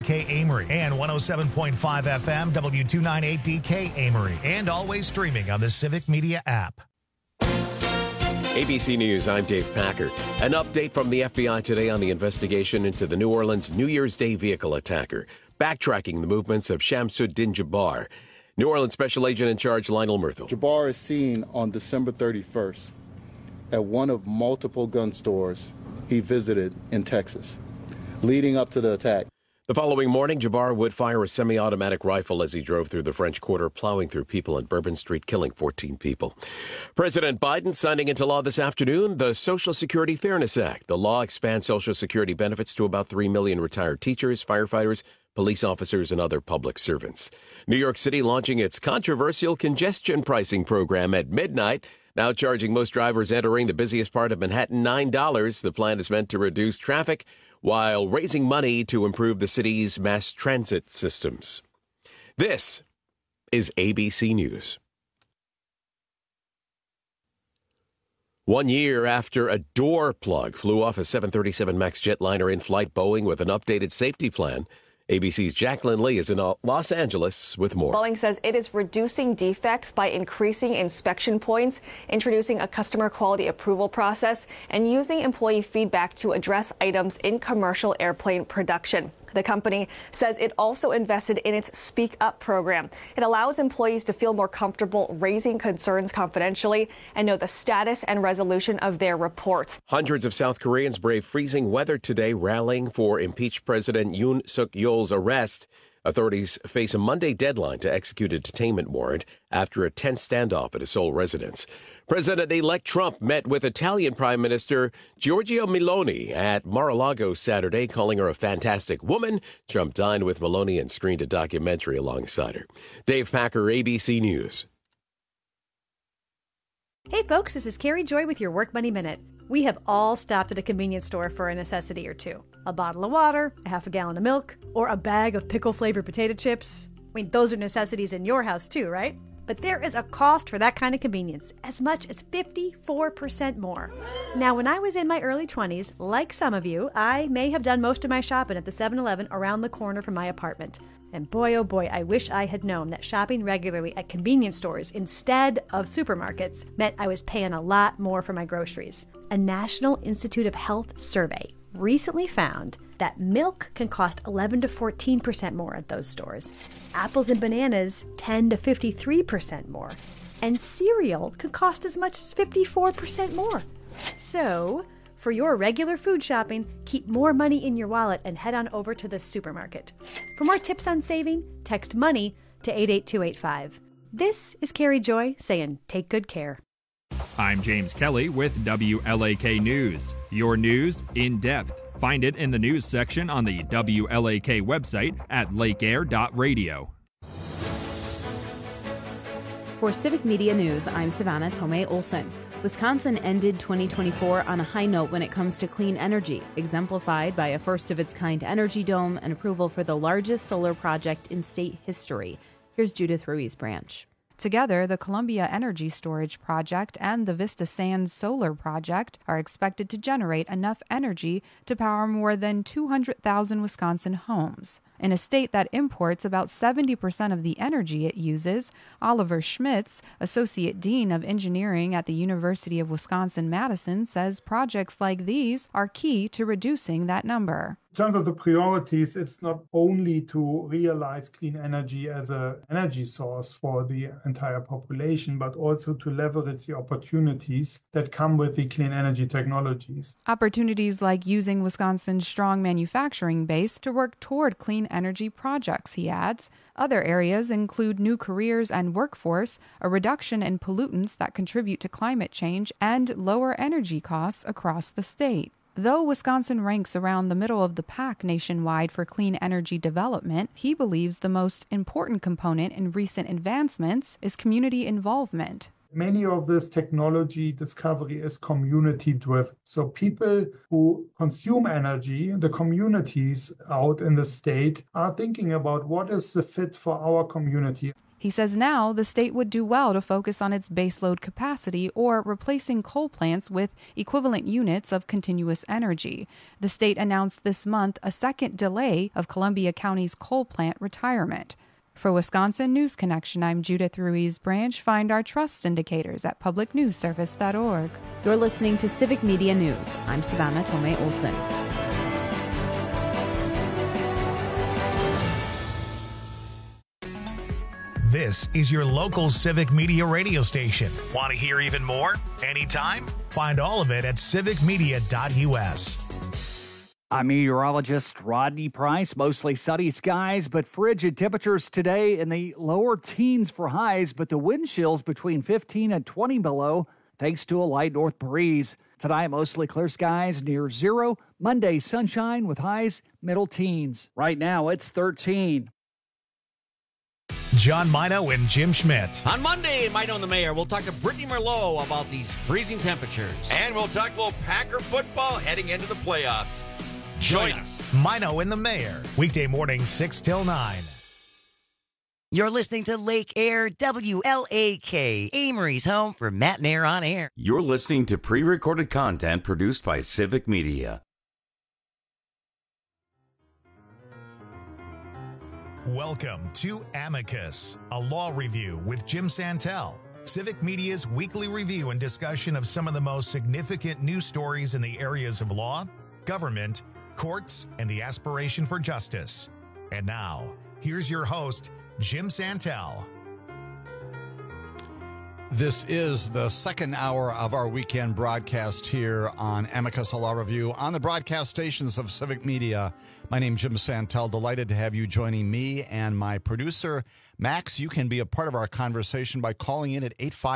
WDK Amory and 107.5 FM W298DK Amory, and always streaming on the Civic Media app. ABC News, I'm Dave Packer. An update from the FBI today on the investigation into the New Orleans New Year's Day vehicle attacker, backtracking the movements of Shamsuddin Jabbar. New Orleans Special Agent in Charge Lionel Murthel. Jabbar is seen on December 31st at one of multiple gun stores he visited in Texas, leading up to the attack. The following morning, Jabbar would fire a semi-automatic rifle as he drove through the French Quarter, plowing through people on Bourbon Street, killing 14 people. President Biden signing into law this afternoon the Social Security Fairness Act. The law expands Social Security benefits to about 3 million retired teachers, firefighters, police officers, and other public servants. New York City launching its controversial congestion pricing program at midnight, now charging most drivers entering the busiest part of Manhattan $9. The plan is meant to reduce traffic while raising money to improve the city's mass transit systems. This is ABC News. 1 year after a door plug flew off a 737 MAX jetliner in-flight Boeing with an updated safety plan, ABC's Jacqueline Lee is in Los Angeles with more. Boeing says it is reducing defects by increasing inspection points, introducing a customer quality approval process, and using employee feedback to address items in commercial airplane production. The company says it also invested in its Speak Up program. It allows employees to feel more comfortable raising concerns confidentially and know the status and resolution of their reports. Hundreds of South Koreans brave freezing weather today, rallying for impeached President Yoon Suk-yeol's arrest. Authorities face a Monday deadline to execute a detainment warrant after a tense standoff at a Seoul residence. President-elect Trump met with Italian Prime Minister Giorgia Meloni at Mar-a-Lago Saturday, calling her a fantastic woman. Trump dined with Meloni and screened a documentary alongside her. Dave Packer, ABC News. Hey folks, this is Carrie Joy with your Work Money Minute. We have all stopped at a convenience store for a necessity or two. A bottle of water, a half a gallon of milk, or a bag of pickle-flavored potato chips. I mean, those are necessities in your house too, right? But there is a cost for that kind of convenience, as much as 54% more. Now, when I was in my early 20s, like some of you, I may have done most of my shopping at the 7-Eleven around the corner from my apartment. And boy, oh boy, I wish I had known that shopping regularly at convenience stores instead of supermarkets meant I was paying a lot more for my groceries. A National Institute of Health survey recently found that milk can cost 11 to 14% more at those stores. Apples and bananas 10 to 53% more. And cereal can cost as much as 54% more. So, for your regular food shopping, keep more money in your wallet and head on over to the supermarket. For more tips on saving, text MONEY to 88285. This is Carrie Joy saying take good care. I'm James Kelly with WLAK News. Your news in depth. Find it in the news section on the WLAK website at lakeair.radio. For Civic Media News, I'm Savannah Tomei Olson. Wisconsin ended 2024 on a high note when it comes to clean energy, exemplified by a first-of-its-kind energy dome and approval for the largest solar project in state history. Here's Judith Ruiz-Branch. Together, the Columbia Energy Storage Project and the Vista Sands Solar Project are expected to generate enough energy to power more than 200,000 Wisconsin homes. In a state that imports about 70% of the energy it uses, Oliver Schmitz, Associate Dean of Engineering at the University of Wisconsin-Madison, says projects like these are key to reducing that number. In terms of the priorities, it's not only to realize clean energy as an energy source for the entire population, but also to leverage the opportunities that come with the clean energy technologies. Opportunities like using Wisconsin's strong manufacturing base to work toward clean energy projects, he adds. Other areas include new careers and workforce, a reduction in pollutants that contribute to climate change, and lower energy costs across the state. Though Wisconsin ranks around the middle of the pack nationwide for clean energy development, he believes the most important component in recent advancements is community involvement. Many of this technology discovery is community-driven. So people who consume energy, the communities out in the state, are thinking about what is the fit for our community. He says now the state would do well to focus on its baseload capacity or replacing coal plants with equivalent units of continuous energy. The state announced this month a second delay of Columbia County's coal plant retirement. For Wisconsin News Connection, I'm Judith Ruiz Branch. Find our trust indicators at publicnewsservice.org. You're listening to Civic Media News. I'm Savannah Tomei Olson. This is your local Civic Media radio station. Want to hear even more? Anytime? Find all of it at civicmedia.us. I'm meteorologist Rodney Price. Mostly sunny skies, but frigid temperatures today in the lower teens for highs, but the wind chills between 15 and 20 below, thanks to a light north breeze. Tonight, mostly clear skies near zero. Monday, sunshine with highs middle teens. Right now, it's 13. John Mino and Jim Schmidt. On Monday, Mino and the Mayor, we'll talk to Brittany Merlot about these freezing temperatures. And we'll talk a little Packer football heading into the playoffs. Join us. Mino and the Mayor, weekday mornings 6 till 9. You're listening to Lake Air WLAK, Amory's home for Matt and Air on Air. You're listening to pre-recorded content produced by Civic Media. Welcome to Amicus, a law review with Jim Santel. Civic Media's weekly review and discussion of some of the most significant news stories in the areas of law, government, courts, and the aspiration for justice. And now, here's your host, Jim Santel. This is the second hour of our weekend broadcast here on Amicus, a law review on the broadcast stations of Civic Media. My name is Jim Santel. Delighted to have you joining me and my producer, Max. You can be a part of our conversation by calling in at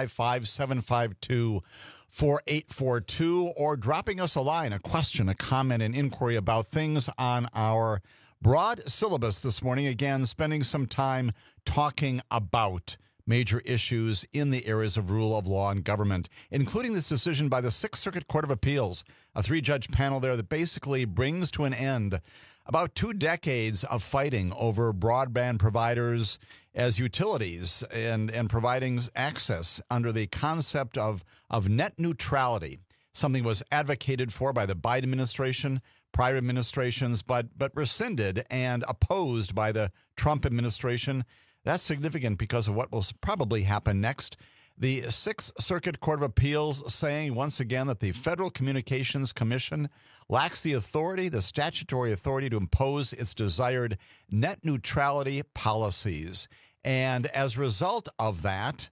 855-752-4842 or dropping us a line, a question, a comment, an inquiry about things on our broad syllabus this morning. Again, spending some time talking about major issues in the areas of rule of law and government, including this decision by the Sixth Circuit Court of Appeals, a three-judge panel there that basically brings to an end about 2 decades of fighting over broadband providers as utilities and providing access under the concept of net neutrality, something was advocated for by the Biden administration, prior administrations, but rescinded and opposed by the Trump administration. That's significant because of what will probably happen next. The Sixth Circuit Court of Appeals saying once again that the Federal Communications Commission lacks the authority, the statutory authority to impose its desired net neutrality policies. And as a result of that,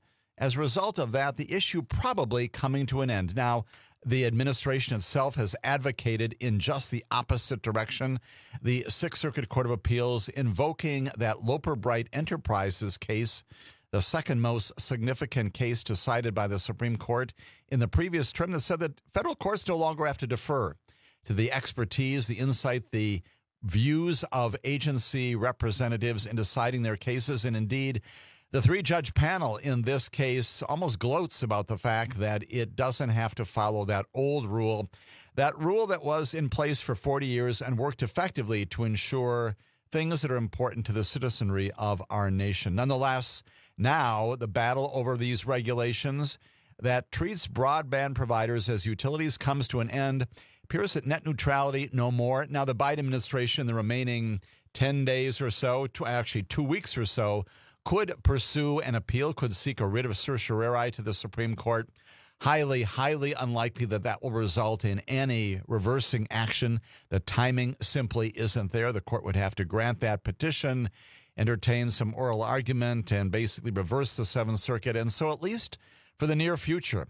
the issue probably coming to an end. Now, the administration itself has advocated in just the opposite direction. The Sixth Circuit Court of Appeals invoking that Loper Bright Enterprises case, the second most significant case decided by the Supreme Court in the previous term, that said that federal courts no longer have to defer to the expertise, the insight, the views of agency representatives in deciding their cases. And indeed, the three-judge panel in this case almost gloats about the fact that it doesn't have to follow that old rule, that rule that was in place for 40 years and worked effectively to ensure things that are important to the citizenry of our nation. Nonetheless, now the battle over these regulations that treats broadband providers as utilities comes to an end. Appears that net neutrality no more. Now the Biden administration, the remaining 10 days or so, actually 2 weeks or so, could pursue an appeal, could seek a writ of certiorari to the Supreme Court. Highly, highly unlikely that that will result in any reversing action. The timing simply isn't there. The court would have to grant that petition, entertain some oral argument, and basically reverse the Seventh Circuit. And so at least for the near future,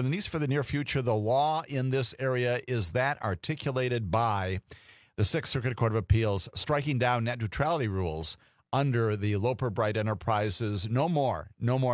the law in this area is that articulated by the Sixth Circuit Court of Appeals, striking down net neutrality rules under the Loper Bright Enterprises. No more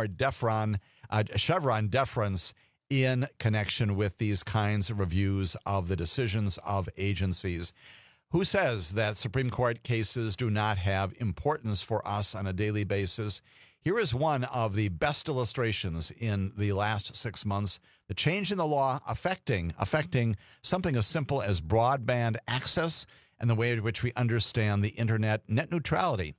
Chevron deference in connection with these kinds of reviews of the decisions of agencies. Who says that Supreme Court cases do not have importance for us on a daily basis? Here is one of the best illustrations in the last 6 months, the change in the law affecting something as simple as broadband access and the way in which we understand the internet. Net neutrality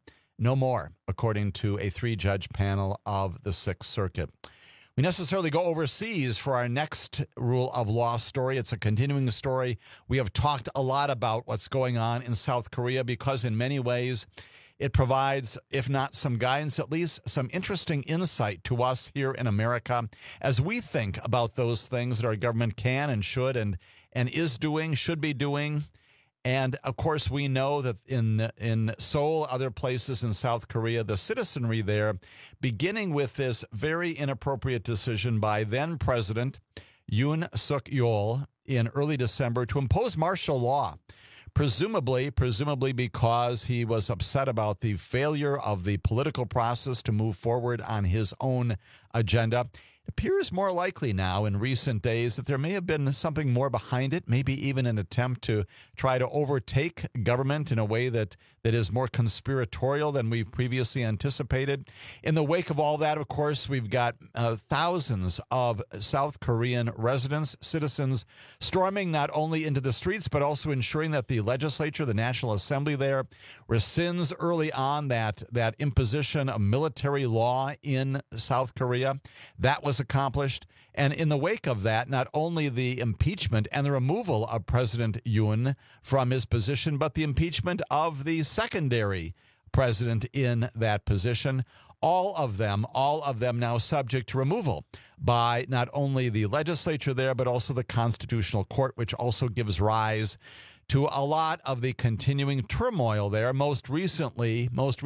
no more, according to a 3-judge panel of the Sixth Circuit. We necessarily go overseas for our next rule of law story. It's a continuing story. We have talked a lot about what's going on in South Korea because in many ways it provides, if not some guidance, at least some interesting insight to us here in America as we think about those things that our government can and should and is doing, should be doing. And, of course, we know that in Seoul, other places in South Korea, the citizenry there, beginning with this very inappropriate decision by then-President Yoon Suk-yeol in early December to impose martial law, presumably because he was upset about the failure of the political process to move forward on his own agenda. It appears more likely now in recent days that there may have been something more behind it, maybe even an attempt to try to overtake government in a way that is more conspiratorial than we previously anticipated. In the wake of all that, of course, we've got thousands of South Korean residents, citizens, storming not only into the streets, but also ensuring that the legislature, the National Assembly there, rescinds early on that imposition of military law in South Korea. That was accomplished. And in the wake of that, not only the impeachment and the removal of President Yoon from his position, but the impeachment of the secondary president in that position. All of them now subject to removal by not only the legislature there, but also the Constitutional Court, which also gives rise to a lot of the continuing turmoil there. Most recently,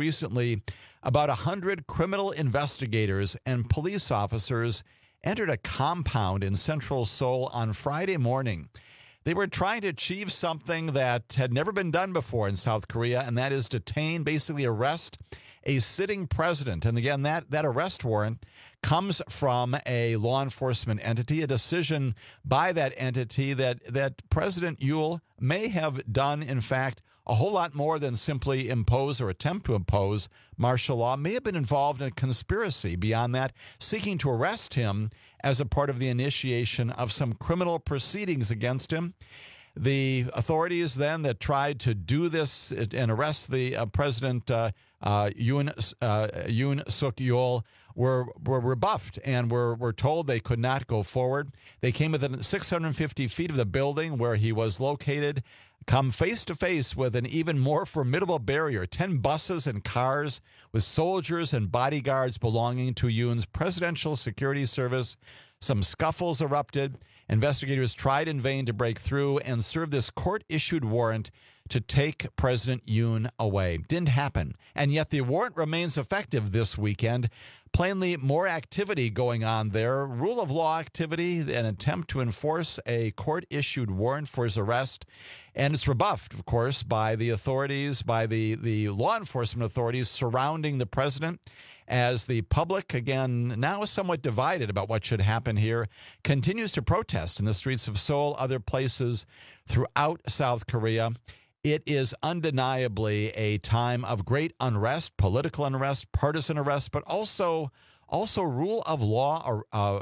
about 100 criminal investigators and police officers entered a compound in central Seoul on Friday morning. They were trying to achieve something that had never been done before in South Korea, and that is basically arrest a sitting president. And again, that arrest warrant comes from a law enforcement entity, a decision by that entity that President Yoon may have done, in fact, a whole lot more than simply impose or attempt to impose martial law, may have been involved in a conspiracy beyond that, seeking to arrest him as a part of the initiation of some criminal proceedings against him. The authorities then that tried to do this and arrest the President Yoon Suk-yeol were rebuffed and were told they could not go forward. They came within 650 feet of the building where he was located, come face to face with an even more formidable barrier, 10 buses and cars with soldiers and bodyguards belonging to Yoon's Presidential Security Service. Some scuffles erupted. Investigators tried in vain to break through and serve this court-issued warrant to take President Yoon away. Didn't happen. And yet the warrant remains effective this weekend. Plainly more activity going on there. Rule of law activity, an attempt to enforce a court-issued warrant for his arrest. And it's rebuffed, of course, by the authorities, by the law enforcement authorities surrounding the president, as the public, again, now somewhat divided about what should happen here, continues to protest in the streets of Seoul, other places throughout South Korea. It is undeniably a time of great unrest, political unrest, partisan unrest, but also rule of law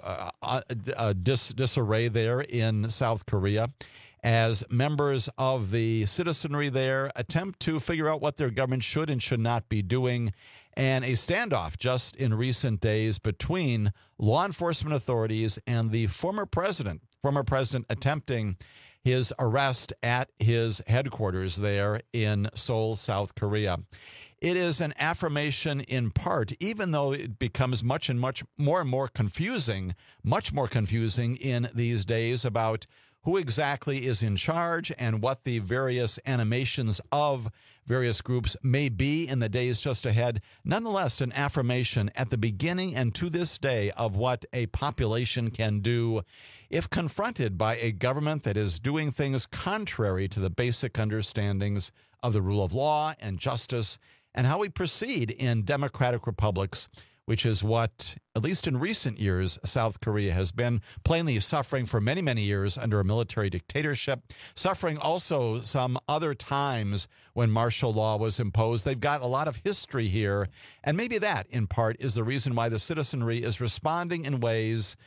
disarray there in South Korea, as members of the citizenry there attempt to figure out what their government should and should not be doing, and a standoff just in recent days between law enforcement authorities and the former president attempting his arrest at his headquarters there in Seoul, South Korea. It is an affirmation in part, even though it becomes much more confusing in these days about who exactly is in charge and what the various animations of various groups may be in the days just ahead. Nonetheless, an affirmation at the beginning and to this day of what a population can do if confronted by a government that is doing things contrary to the basic understandings of the rule of law and justice and how we proceed in democratic republics, which is what, at least in recent years, South Korea has been, plainly suffering for many, many years under a military dictatorship, suffering also some other times when martial law was imposed. They've got a lot of history here, and maybe that, in part, is the reason why the citizenry is responding in ways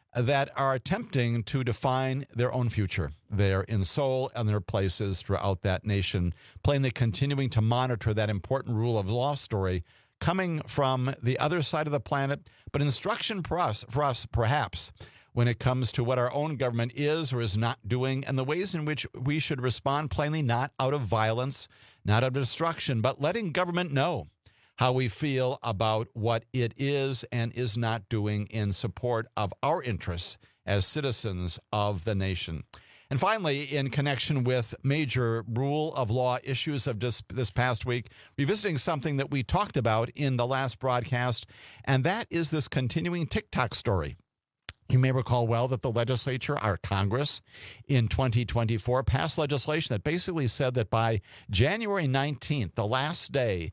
that are attempting to define their own future there in Seoul and their places throughout that nation, plainly continuing to monitor that important rule of law story coming from the other side of the planet, but instruction for us perhaps, when it comes to what our own government is or is not doing and the ways in which we should respond, plainly not out of violence, not out of destruction, but letting government know how we feel about what it is and is not doing in support of our interests as citizens of the nation. And finally, in connection with major rule of law issues of this past week, revisiting something that we talked about in the last broadcast, and that is this continuing TikTok story. You may recall well that the legislature, our Congress, in 2024 passed legislation that basically said that by January 19th, the last day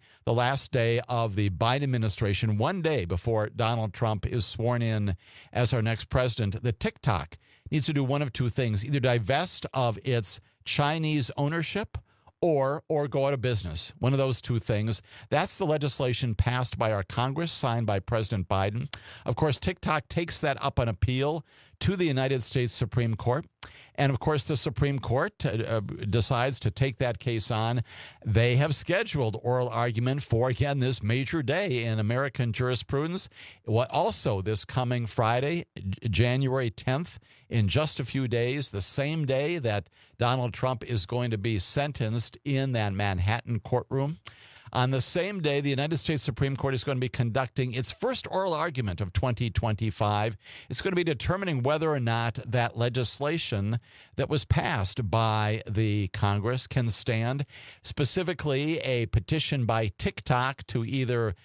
of the Biden administration, one day before Donald Trump is sworn in as our next president, that TikTok needs to do one of two things: either divest of its Chinese ownership or go out of business. One of those two things. That's the legislation passed by our Congress, signed by President Biden. Of course, TikTok takes that up on appeal to the United States Supreme Court. And of course, the Supreme Court decides to take that case on. They have scheduled oral argument for, again, this major day in American jurisprudence. Also, this coming Friday, January 10th, in just a few days, the same day that Donald Trump is going to be sentenced in that Manhattan courtroom. On the same day, the United States Supreme Court is going to be conducting its first oral argument of 2025. It's going to be determining whether or not that legislation that was passed by the Congress can stand, specifically a petition by TikTok to either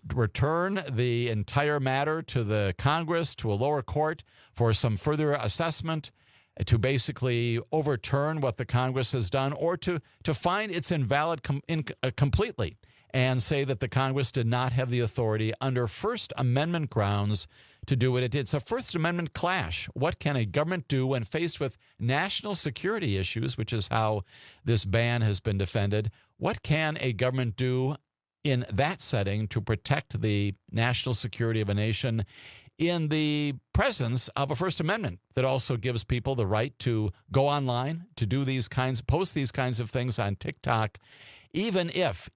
return the entire matter to the Congress, to a lower court for some further assessment, to basically overturn what the Congress has done, or to find it's invalid completely and say that the Congress did not have the authority under First Amendment grounds to do it. It's a First Amendment clash. What can a government do when faced with national security issues, which is how this ban has been defended? What can a government do in that setting to protect the national security of a nation in the presence of a First Amendment that also gives people the right to go online, to do post these kinds of things on TikTok, even if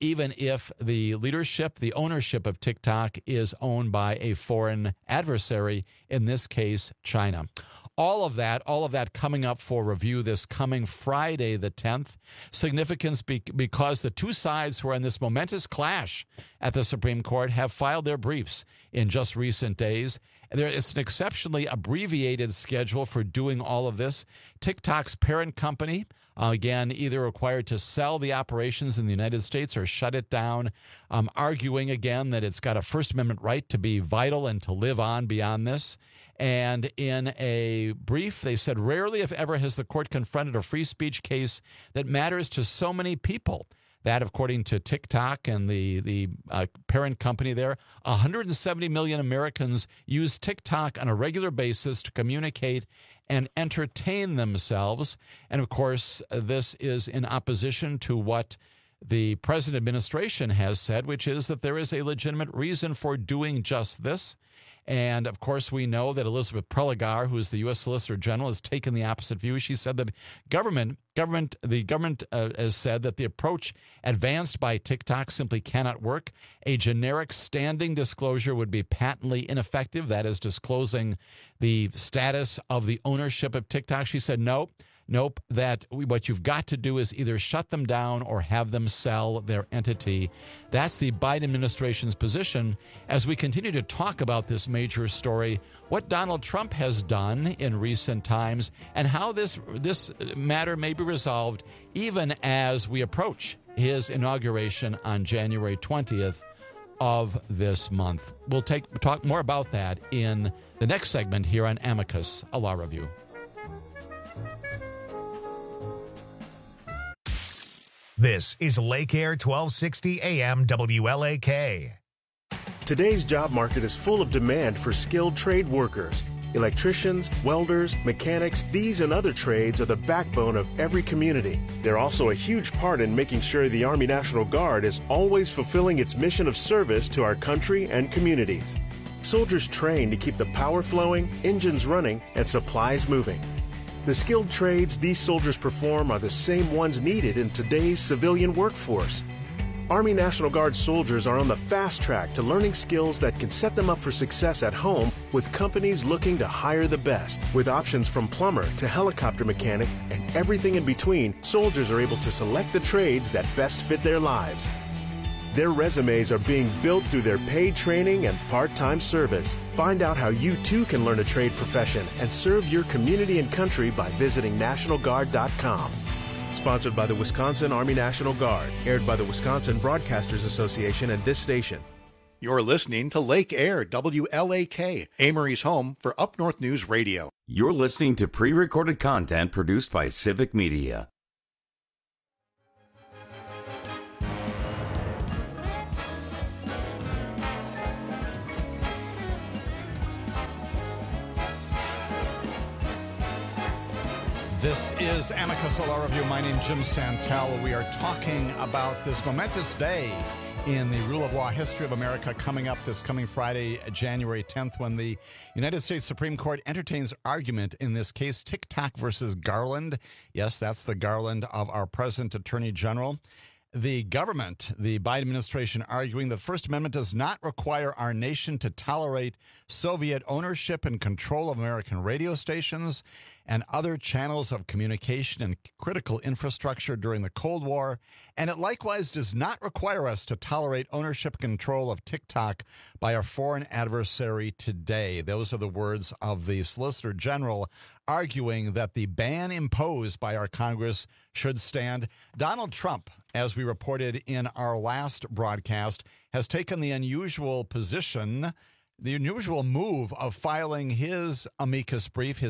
the leadership, the ownership of TikTok is owned by a foreign adversary, in this case, China. All of that coming up for review this coming Friday, the 10th. Significance because the two sides who are in this momentous clash at the Supreme Court have filed their briefs in just recent days. It's an exceptionally abbreviated schedule for doing all of this. TikTok's parent company, again, either required to sell the operations in the United States or shut it down, arguing again that it's got a First Amendment right to be vital and to live on beyond this. And in a brief, they said, rarely, if ever, has the court confronted a free speech case that matters to so many people. That, according to TikTok and the parent company there, 170 million Americans use TikTok on a regular basis to communicate and entertain themselves. And, of course, this is in opposition to what the present administration has said, which is that there is a legitimate reason for doing just this. And, of course, we know that Elizabeth Prelogar, who is the U.S. Solicitor General, has taken the opposite view. She said that the government has said that the approach advanced by TikTok simply cannot work. A generic standing disclosure would be patently ineffective. That is disclosing the status of the ownership of TikTok. She said, nope, that what you've got to do is either shut them down or have them sell their entity. That's the Biden administration's position as we continue to talk about this major story, what Donald Trump has done in recent times, and how this matter may be resolved even as we approach his inauguration on January 20th of this month. We'll talk more about that in the next segment here on Amicus, a law review. This is Lake Air 1260 AM WLAK. Today's job market is full of demand for skilled trade workers. Electricians, welders, mechanics, these and other trades are the backbone of every community. They're also a huge part in making sure the Army National Guard is always fulfilling its mission of service to our country and communities. soldiers train to keep the power flowing, engines running, and supplies moving. The skilled trades these soldiers perform are the same ones needed in today's civilian workforce. Army National Guard soldiers are on the fast track to learning skills that can set them up for success at home with companies looking to hire the best. With options from plumber to helicopter mechanic and everything in between, soldiers are able to select the trades that best fit their lives. Their resumes are being built through their paid training and part-time service. Find out how you too can learn a trade profession and serve your community and country by visiting NationalGuard.com. Sponsored by the Wisconsin Army National Guard. Aired by the Wisconsin Broadcasters Association and this station. You're listening to Lake Air, WLAK, Amory's home for Up North News Radio. You're listening to pre-recorded content produced by Civic Media. This is Amicus Law Review. My name is Jim Santel. We are talking about this momentous day in the rule of law history of America coming up this coming Friday, January 10th, when the United States Supreme Court entertains argument in this case, TikTok versus Garland. Yes, that's the Garland of our present Attorney General. The government, the Biden administration, arguing that the First Amendment does not require our nation to tolerate Soviet ownership and control of American radio stations and other channels of communication and critical infrastructure during the Cold War. And it likewise does not require us to tolerate ownership and control of TikTok by our foreign adversary today. Those are the words of the Solicitor General arguing that the ban imposed by our Congress should stand. Donald Trump, as we reported in our last broadcast, has taken the unusual position, the unusual move of filing his amicus brief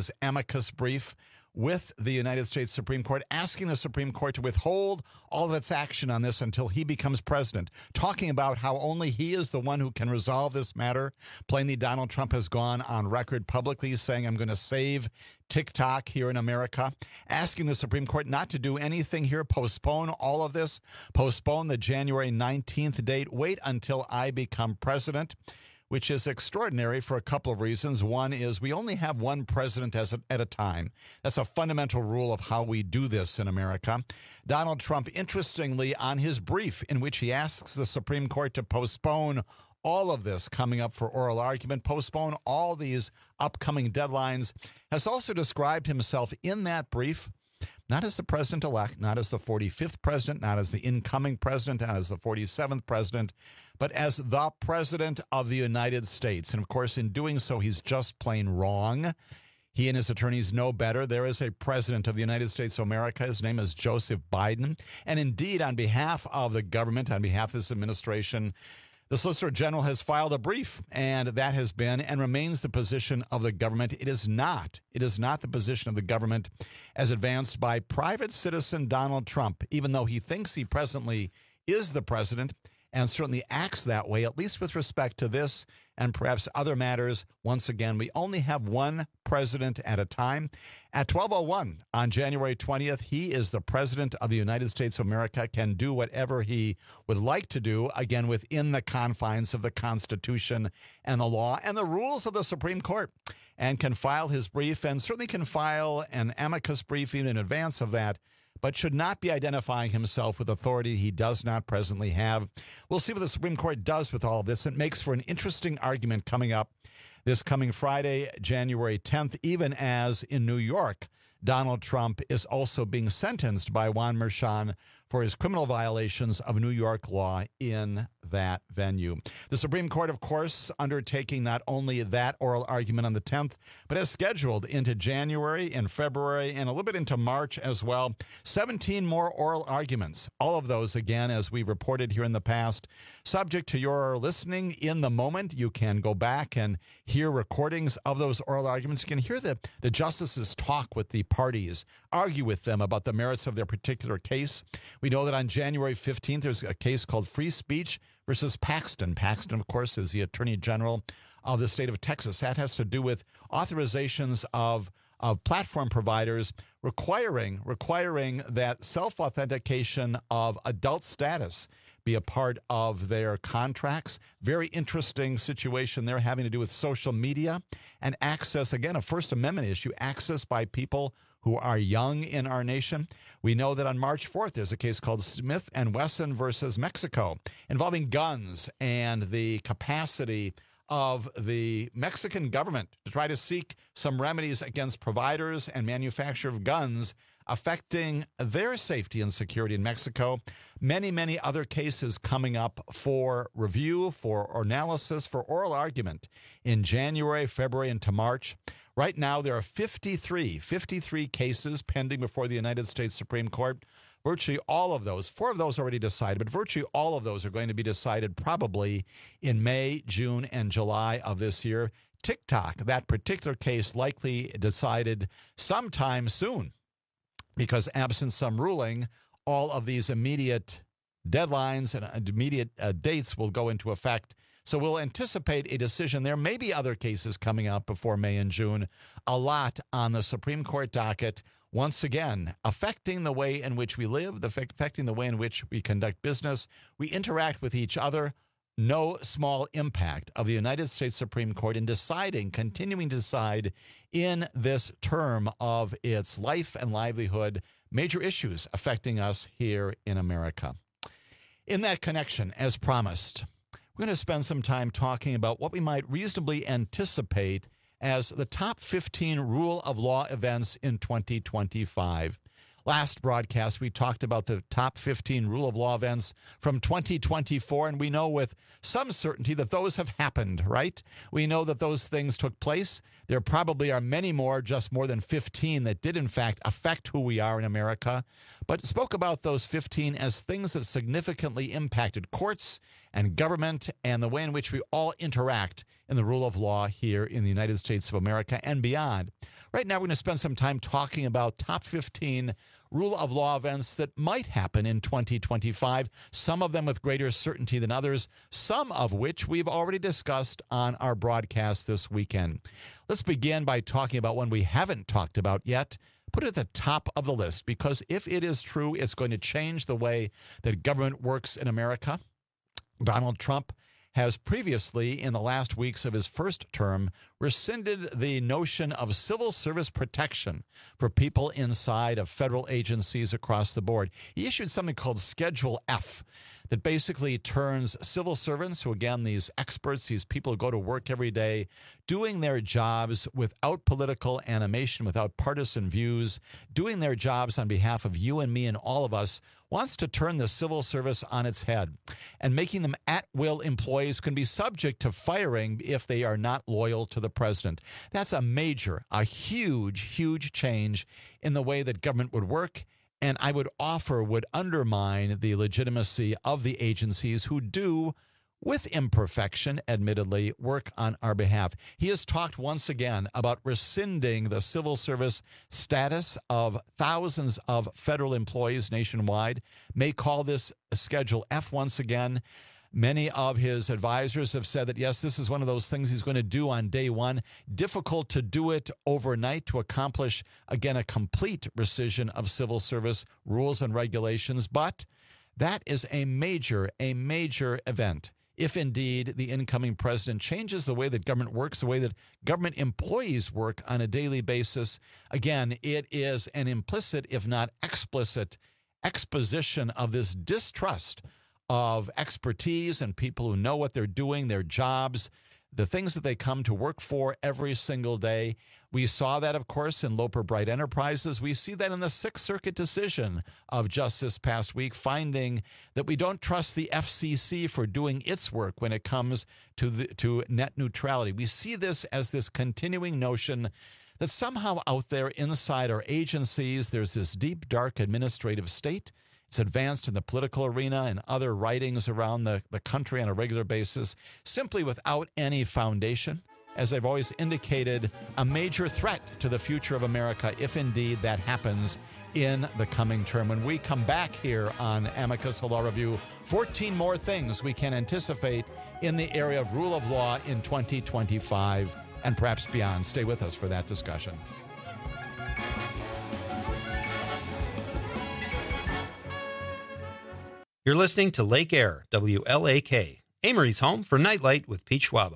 with the United States Supreme Court, asking the Supreme Court to withhold all of its action on this until he becomes president, talking about how only he is the one who can resolve this matter. Plainly, Donald Trump has gone on record publicly saying, I'm going to save TikTok here in America, asking the Supreme Court not to do anything here, postpone all of this, postpone the January 19th date, wait until I become president, which is extraordinary for a couple of reasons. One is we only have one president at a time. That's a fundamental rule of how we do this in America. Donald Trump, interestingly, on his brief in which he asks the Supreme Court to postpone all of this coming up for oral argument, postpone all these upcoming deadlines, has also described himself in that brief not as the president-elect, not as the 45th president, not as the incoming president, not as the 47th president, but as the president of the United States. And, of course, in doing so, he's just plain wrong. He and his attorneys know better. There is a president of the United States of America. His name is Joseph Biden. And, indeed, on behalf of the government, on behalf of this administration, the Solicitor General has filed a brief, and that has been and remains the position of the government. It is not the position of the government as advanced by private citizen Donald Trump, even though he thinks he presently is the president and certainly acts that way, at least with respect to this and perhaps other matters. Once again, we only have one president at a time. At 12:01 on January 20th, he is the president of the United States of America, can do whatever he would like to do, again, within the confines of the Constitution and the law and the rules of the Supreme Court, and can file his brief and certainly can file an amicus brief in advance of that, but should not be identifying himself with authority he does not presently have. We'll see what the Supreme Court does with all of this. It makes for an interesting argument coming up this coming Friday, January 10th, even as in New York, Donald Trump is also being sentenced by Juan Merchan for his criminal violations of New York law in that venue. The Supreme Court, of course, undertaking not only that oral argument on the 10th, but has scheduled into January and February and a little bit into March as well, 17 more oral arguments. All of those, again, as we reported here in the past, subject to your listening in the moment. You can go back and hear recordings of those oral arguments. You can hear the justices talk with the parties, argue with them about the merits of their particular case. We know that on January 15th, there's a case called Free Speech versus Paxton. Paxton, of course, is the Attorney General of the state of Texas. That has to do with authorizations of of platform providers requiring that self-authentication of adult status be a part of their contracts. Very interesting situation there having to do with social media and access, again, a First Amendment issue, access by people who are young in our nation. We know that on March 4th, there's a case called Smith & Wesson versus Mexico involving guns and the capacity of the Mexican government to try to seek some remedies against providers and manufacturers of guns affecting their safety and security in Mexico. Many, many other cases coming up for review, for analysis, for oral argument in January, February, and to March. Right now, there are 53 cases pending before the United States Supreme Court. Virtually all of those, 4 of those already decided, but virtually all of those are going to be decided probably in May, June, and July of this year. TikTok, that particular case, likely decided sometime soon, because absent some ruling, all of these immediate deadlines and immediate dates will go into effect. So we'll anticipate a decision. There may be other cases coming out before May and June, a lot on the Supreme Court docket, once again, affecting the way in which we live, affecting the way in which we conduct business, we interact with each other. No small impact of the United States Supreme Court in continuing to decide in this term of its life and livelihood, major issues affecting us here in America. In that connection, as promised, we're going to spend some time talking about what we might reasonably anticipate as the top 15 rule of law events in 2025. Last broadcast, we talked about the top 15 rule of law events from 2024, and we know with some certainty that those have happened, right? We know that those things took place. There probably are many more, just more than 15, that did in fact affect who we are in America, but spoke about those 15 as things that significantly impacted courts and government and the way in which we all interact in the rule of law here in the United States of America and beyond. Right now, we're going to spend some time talking about top 15 rule of law events that might happen in 2025, some of them with greater certainty than others, some of which we've already discussed on our broadcast this weekend. Let's begin by talking about one we haven't talked about yet. Put it at the top of the list, because if it is true, it's going to change the way that government works in America. Donald Trump has previously, in the last weeks of his first term, rescinded the notion of civil service protection for people inside of federal agencies across the board. He issued something called Schedule F that basically turns civil servants, who again, these experts, these people who go to work every day, doing their jobs without political animation, without partisan views, doing their jobs on behalf of you and me and all of us, wants to turn the civil service on its head and making them at-will employees can be subject to firing if they are not loyal to the president. That's a huge change in the way that government would work, and I would offer would undermine the legitimacy of the agencies who do, with imperfection, admittedly, work on our behalf. He has talked once again about rescinding the civil service status of thousands of federal employees nationwide, may call this Schedule F once again. Many of his advisors have said that, yes, this is one of those things he's going to do on day one. Difficult to do it overnight to accomplish, again, a complete rescission of civil service rules and regulations. But that is a major event. If indeed the incoming president changes the way that government works, the way that government employees work on a daily basis, again, it is an implicit, if not explicit, exposition of this distrust of expertise and people who know what they're doing, their jobs, the things that they come to work for every single day. We saw that, of course, in Loper Bright Enterprises. We see that in the Sixth Circuit decision of just this past week, finding that we don't trust the FCC for doing its work when it comes to net neutrality. We see this as this continuing notion that somehow out there inside our agencies, there's this deep, dark administrative state. It's advanced in the political arena and other writings around the country on a regular basis, simply without any foundation. As I've always indicated, a major threat to the future of America, if indeed that happens in the coming term. When we come back here on Amicus Law Review, 14 more things we can anticipate in the area of rule of law in 2025 and perhaps beyond. Stay with us for that discussion. You're listening to Lake Air, WLAK, Amory's home for Nightlight with Pete Schwaba.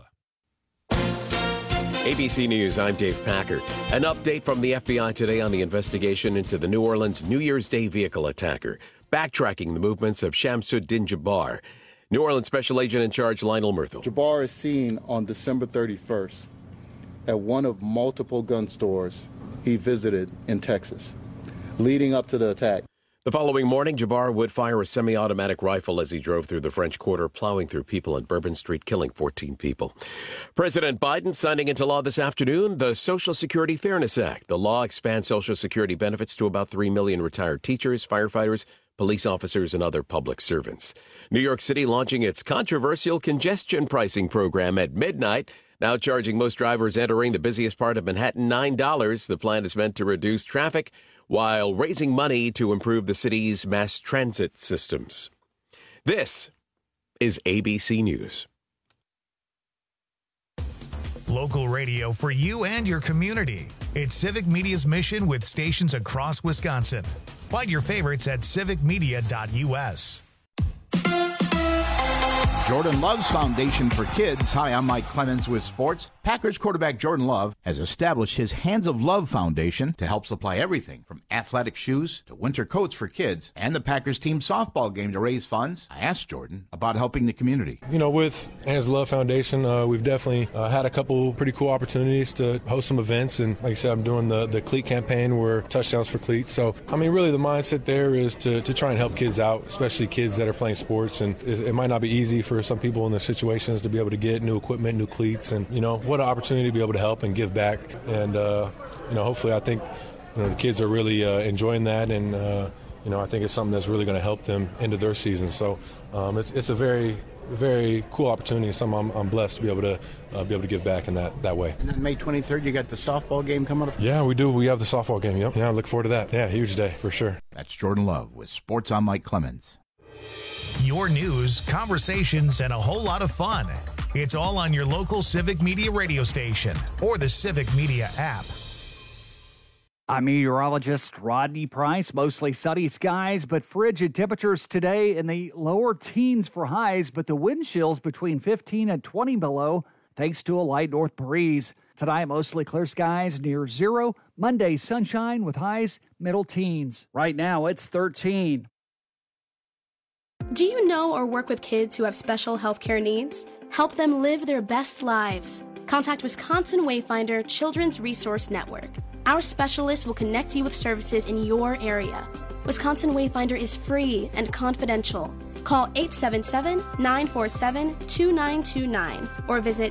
ABC News, I'm Dave Packer. An update from the FBI today on the investigation into the New Orleans New Year's Day vehicle attacker, backtracking the movements of Shamsuddin Jabbar. New Orleans Special Agent in Charge Lionel Murthel. Jabbar is seen on December 31st at one of multiple gun stores he visited in Texas, leading up to the attack. The following morning, Jabbar would fire a semi-automatic rifle as he drove through the French Quarter, plowing through people in Bourbon Street, killing 14 people. President Biden signing into law this afternoon the Social Security Fairness Act. The law expands Social Security benefits to about 3 million retired teachers, firefighters, police officers, and other public servants. New York City launching its controversial congestion pricing program at midnight, now charging most drivers entering the busiest part of Manhattan $9. The plan is meant to reduce traffic while raising money to improve the city's mass transit systems. This is ABC News. Local radio for you and your community. It's Civic Media's mission with stations across Wisconsin. Find your favorites at civicmedia.us. Jordan Love's Foundation for Kids. Hi, I'm Mike Clemens with sports. Packers quarterback Jordan Love has established his Hands of Love Foundation to help supply everything from athletic shoes to winter coats for kids and the Packers team softball game to raise funds. I asked Jordan about helping the community. You know, with Hands of Love Foundation, we've definitely had a couple pretty cool opportunities to host some events. And like I said, I'm doing the cleat campaign where touchdowns for cleats. So, I mean, really the mindset there is to try and help kids out, especially kids that are playing sports. And it might not be easy for some people in their situations to be able to get new equipment, new cleats, and, you know, what an opportunity to be able to help and give back. And, you know, hopefully I think, you know, the kids are really enjoying that, and, you know, I think it's something that's really going to help them into their season. So it's a very, very cool opportunity, and something I'm blessed to be able to give back in that way. And then May 23rd, you got the softball game coming up? Yeah, we do. We have the softball game, yep. Yeah, I look forward to that. Yeah, huge day for sure. That's Jordan Love with Sports. I'm Mike Clemens. Your news, conversations, and a whole lot of fun. It's all on your local Civic Media radio station or the Civic Media app. I'm meteorologist Rodney Price. Mostly sunny skies, but frigid temperatures today in the lower teens for highs, but the wind chills between 15 and 20 below, thanks to a light north breeze. Tonight, mostly clear skies near zero. Monday, sunshine with highs middle teens. Right now, it's 13. Do you know or work with kids who have special healthcare needs? Help them live their best lives. Contact Wisconsin Wayfinder Children's Resource Network. Our specialists will connect you with services in your area. Wisconsin Wayfinder is free and confidential. Call 877-947-2929 or visit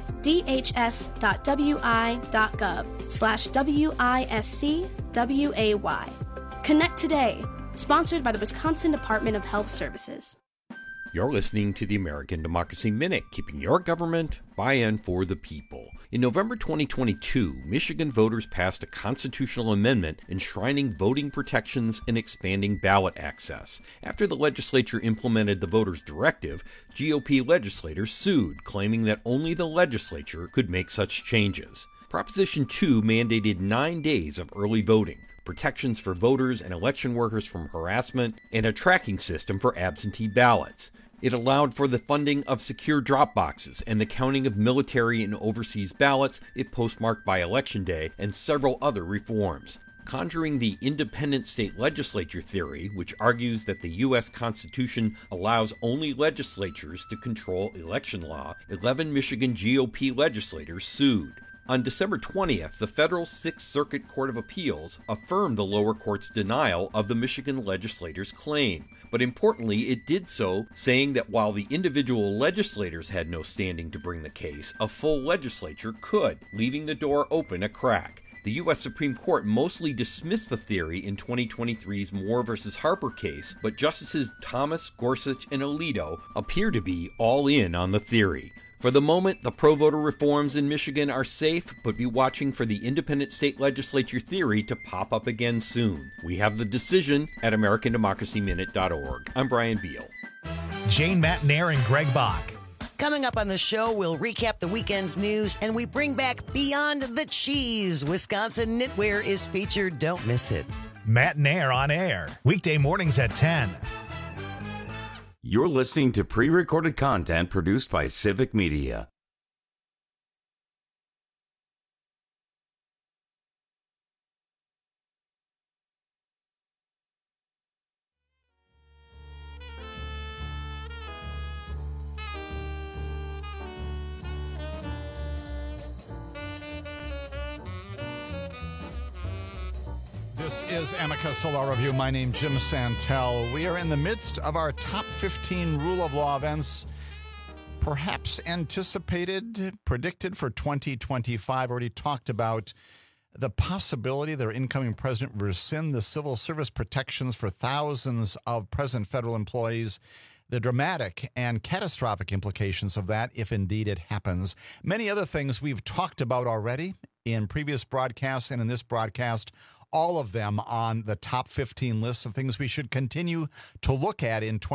dhs.wi.gov/WISCWAY. Connect today. Sponsored by the Wisconsin Department of Health Services. You're listening to the American Democracy Minute, keeping your government by and for the people. In November 2022, Michigan voters passed a constitutional amendment enshrining voting protections and expanding ballot access. After the legislature implemented the voters' directive, GOP legislators sued, claiming that only the legislature could make such changes. Proposition 2 mandated 9 days of early voting, protections for voters and election workers from harassment, and a tracking system for absentee ballots. It allowed for the funding of secure drop boxes and the counting of military and overseas ballots if postmarked by Election Day, and several other reforms. Conjuring the independent state legislature theory, which argues that the U.S. Constitution allows only legislatures to control election law, 11 Michigan GOP legislators sued. On December 20th, the federal Sixth Circuit Court of Appeals affirmed the lower court's denial of the Michigan legislators' claim. But importantly, it did so saying that while the individual legislators had no standing to bring the case, a full legislature could, leaving the door open a crack. The U.S. Supreme Court mostly dismissed the theory in 2023's Moore v. Harper case, but Justices Thomas, Gorsuch, and Alito appear to be all in on the theory. For the moment, the pro-voter reforms in Michigan are safe, but be watching for the independent state legislature theory to pop up again soon. We have the decision at AmericanDemocracyMinute.org. I'm Brian Beal. Jane Matnair and Greg Bach. Coming up on the show, we'll recap the weekend's news, and we bring back Beyond the Cheese. Wisconsin Knitwear is featured. Don't miss it. Matnair on air, weekday mornings at 10. You're listening to pre-recorded content produced by Civic Media. This is Amicus Law Review. My name's Jim Santel. We are in the midst of our top 15 rule of law events, perhaps anticipated, predicted for 2025. Already talked about the possibility that our incoming president will rescind the civil service protections for thousands of present federal employees, the dramatic and catastrophic implications of that if indeed it happens. Many other things we've talked about already in previous broadcasts and in this broadcast, all of them on the top 15 lists of things we should continue to look at in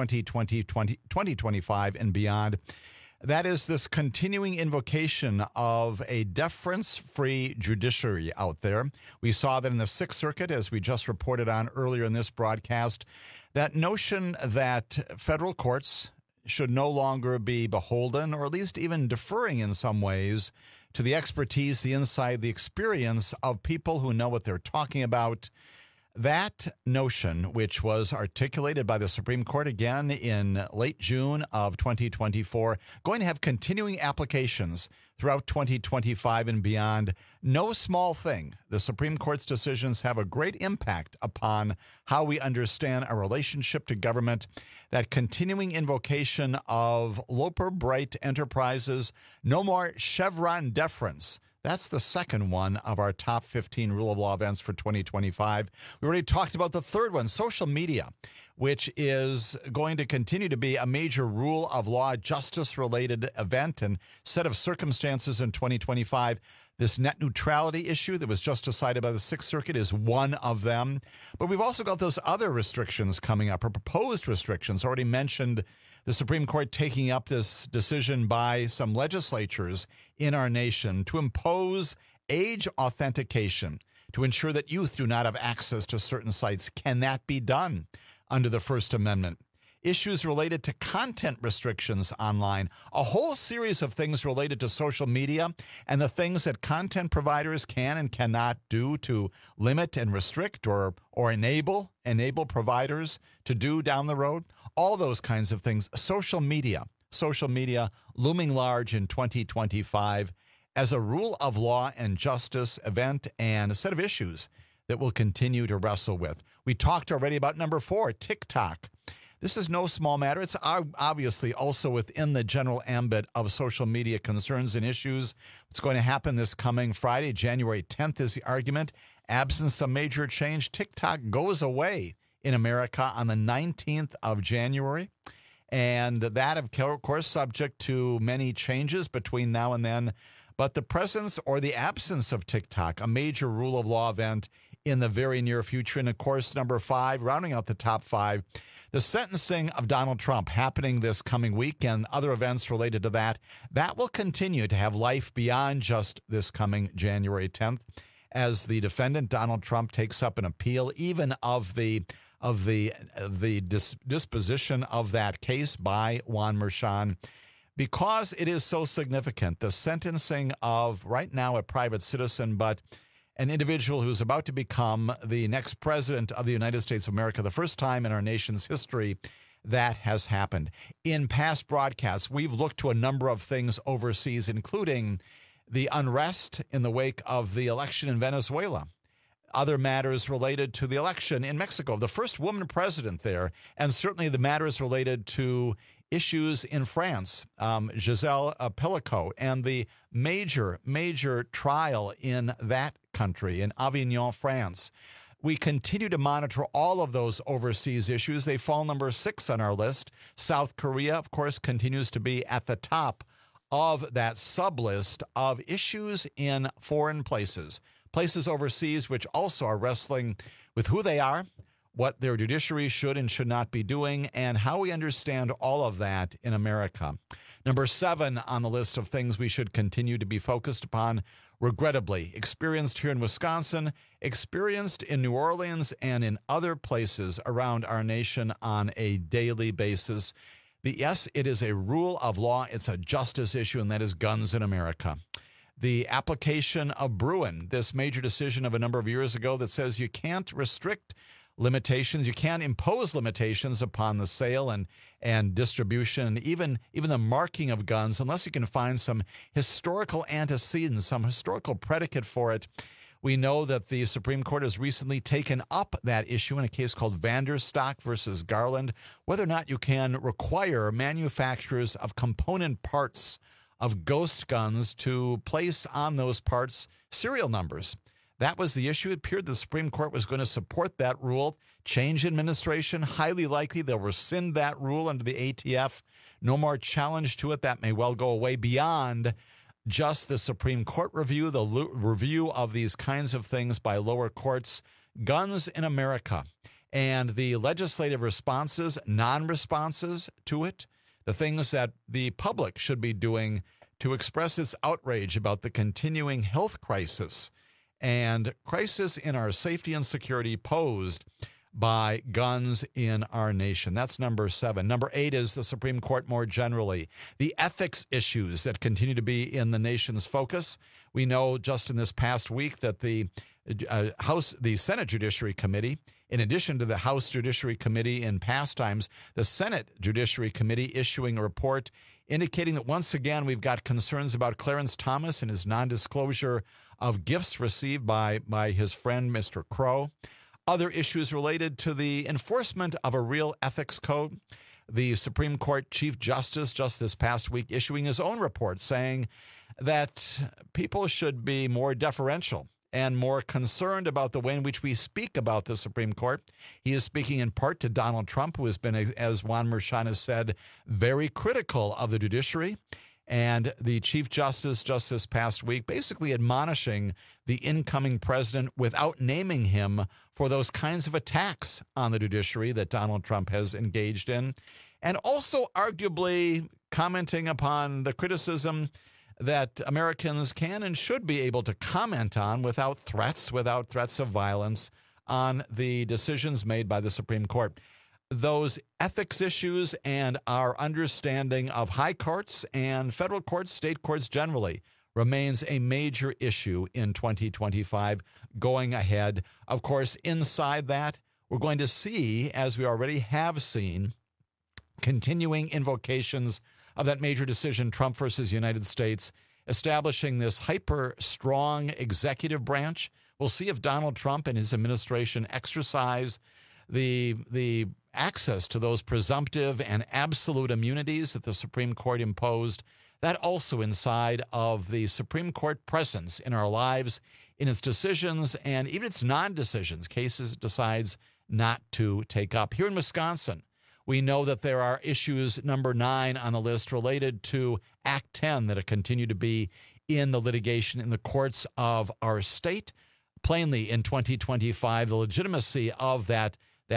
2025 and beyond. That is this continuing invocation of a deference-free judiciary out there. We saw that in the Sixth Circuit, as we just reported on earlier in this broadcast, that notion that federal courts should no longer be beholden, or at least even deferring in some ways, to the expertise, the insight, the experience of people who know what they're talking about. That notion, which was articulated by the Supreme Court again in late June of 2024, going to have continuing applications throughout 2025 and beyond. No small thing. The Supreme Court's decisions have a great impact upon how we understand our relationship to government. That continuing invocation of Loper Bright Enterprises, no more Chevron deference. That's the second one of our top 15 rule of law events for 2025. We already talked about the third one, social media, which is going to continue to be a major rule of law, justice-related event and set of circumstances in 2025. This net neutrality issue that was just decided by the Sixth Circuit is one of them. But we've also got those other restrictions coming up, or proposed restrictions. Already mentioned the Supreme Court taking up this decision by some legislatures in our nation to impose age authentication to ensure that youth do not have access to certain sites. Can that be done under the First Amendment? Issues related to content restrictions online, a whole series of things related to social media and the things that content providers can and cannot do to limit and restrict or enable providers to do down the road. All those kinds of things. Social media looming large in 2025 as a rule of law and justice event and a set of issues that we'll continue to wrestle with. We talked already about number 4, TikTok. This is no small matter. It's obviously also within the general ambit of social media concerns and issues. What's going to happen this coming Friday, January 10th, is the argument. Absent some major change, TikTok goes away in America on the 19th of January. And that, of course, subject to many changes between now and then. But the presence or the absence of TikTok, a major rule of law event in the very near future. And, of course, number 5, rounding out the top 5, the sentencing of Donald Trump happening this coming week and other events related to that. That will continue to have life beyond just this coming January 10th as the defendant, Donald Trump, takes up an appeal even of the disposition of that case by Juan Merchan. Because it is so significant, the sentencing of right now a private citizen, but an individual who's about to become the next president of the United States of America, the first time in our nation's history that has happened. In past broadcasts, we've looked to a number of things overseas, including the unrest in the wake of the election in Venezuela, other matters related to the election in Mexico, the first woman president there, and certainly the matters related to issues in France, Giselle Pellicot, and the major trial in that country, in Avignon, France. We continue to monitor all of those overseas issues. They fall number 6 on our list. South Korea, of course, continues to be at the top of that sub-list of issues in foreign places overseas, which also are wrestling with who they are, what their judiciary should and should not be doing, and how we understand all of that in America. Number 7 on the list of things we should continue to be focused upon, regrettably, experienced here in Wisconsin, experienced in New Orleans, and in other places around our nation on a daily basis. Yes, it is a rule of law. It's a justice issue, and that is guns in America. The application of Bruen, this major decision of a number of years ago that says you can't restrict limitations, you can't impose limitations upon the sale and distribution, and even the marking of guns, unless you can find some historical antecedent, some historical predicate for it. We know that the Supreme Court has recently taken up that issue in a case called Vanderstock versus Garland, whether or not you can require manufacturers of component parts of ghost guns to place on those parts serial numbers. That was the issue. It appeared the Supreme Court was going to support that rule. Change administration, highly likely they'll rescind that rule under the ATF. No more challenge to it. That may well go away beyond just the Supreme Court review, the review of these kinds of things by lower courts. Guns in America and the legislative responses, non-responses to it, the things that the public should be doing to express its outrage about the continuing health crisis and crisis in our safety and security posed by guns in our nation. That's number 7. Number 8 is the Supreme Court more generally. The ethics issues that continue to be in the nation's focus. We know just in this past week that the Senate Judiciary Committee, in addition to the House Judiciary Committee in past times, the Senate Judiciary Committee issuing a report indicating that once again we've got concerns about Clarence Thomas and his non-disclosure of gifts received by his friend Mr. Crow. Other issues related to the enforcement of a real ethics code. The Supreme Court Chief Justice just this past week issuing his own report saying that people should be more deferential and more concerned about the way in which we speak about the Supreme Court. He is speaking in part to Donald Trump, who has been, as Juan Merchan has said, very critical of the judiciary. And the Chief Justice just this past week basically admonishing the incoming president without naming him for those kinds of attacks on the judiciary that Donald Trump has engaged in. And also arguably commenting upon the criticism that Americans can and should be able to comment on without threats of violence on the decisions made by the Supreme Court. Those ethics issues and our understanding of high courts and federal courts, state courts generally, remains a major issue in 2025 going ahead. Of course, inside that, we're going to see, as we already have seen, continuing invocations of that major decision, Trump versus United States, establishing this hyper-strong executive branch. We'll see if Donald Trump and his administration exercise the access to those presumptive and absolute immunities that the Supreme Court imposed. That also inside of the Supreme Court presence in our lives, in its decisions and even its non-decisions, cases it decides not to take up. Here in Wisconsin, we know that there are issues, number 9 on the list, related to Act 10 that continue to be in the litigation in the courts of our state. Plainly, in 2025, the legitimacy of that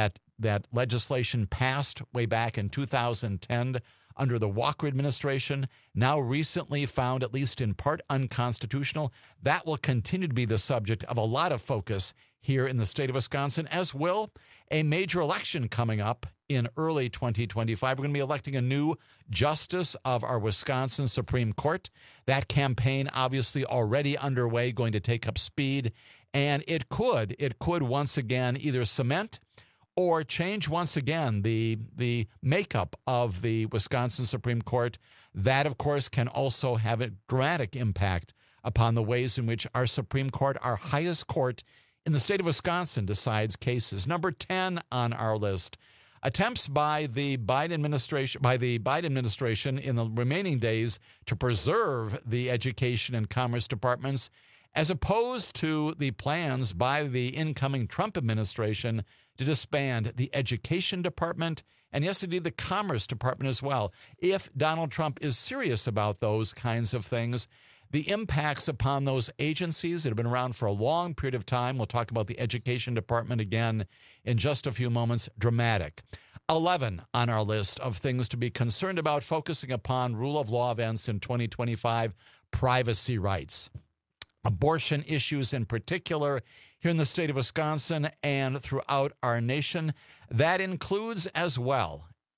legislation passed way back in 2010 under the Walker administration, now recently found at least in part unconstitutional. That will continue to be the subject of a lot of focus here in the state of Wisconsin, as will a major election coming up in early 2025. We're going to be electing a new justice of our Wisconsin Supreme Court. That campaign obviously already underway, going to take up speed, and it could once again either cement or change once again the makeup of the Wisconsin Supreme Court. That, of course, can also have a dramatic impact upon the ways in which our Supreme Court, our highest court in the state of Wisconsin, decides cases. Number 10 on our list, attempts by the Biden administration in the remaining days to preserve the education and commerce departments, as opposed to the plans by the incoming Trump administration to disband the Education Department and, yes, indeed, the Commerce Department as well. If Donald Trump is serious about those kinds of things, the impacts upon those agencies that have been around for a long period of time, we'll talk about the Education Department again in just a few moments, dramatic. 11 on our list of things to be concerned about, focusing upon rule of law events in 2025, privacy rights. Abortion issues in particular here in the state of Wisconsin and throughout our nation. That includes as well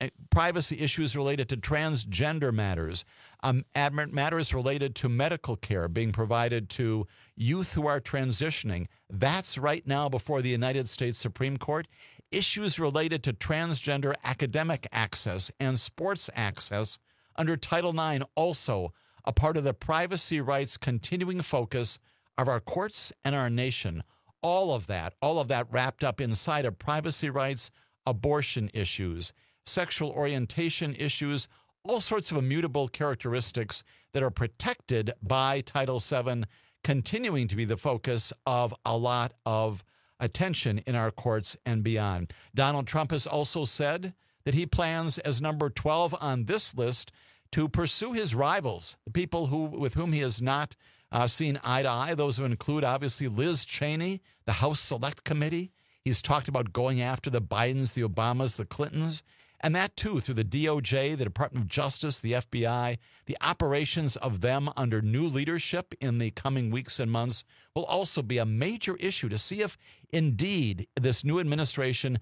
privacy issues related to transgender matters, matters related to medical care being provided to youth who are transitioning. That's right now before the United States Supreme Court. Issues related to transgender academic access and sports access under Title IX, also a part of the privacy rights continuing focus of our courts and our nation. All of that wrapped up inside of privacy rights, abortion issues, sexual orientation issues, all sorts of immutable characteristics that are protected by Title VII, continuing to be the focus of a lot of attention in our courts and beyond. Donald Trump has also said that he plans, as number 12 on this list, to pursue his rivals, the people with whom he has not seen eye to eye. Those who include, obviously, Liz Cheney, the House Select Committee. He's talked about going after the Bidens, the Obamas, the Clintons, and that, too, through the DOJ, the Department of Justice, the FBI. The operations of them under new leadership in the coming weeks and months will also be a major issue to see if, indeed, this new administration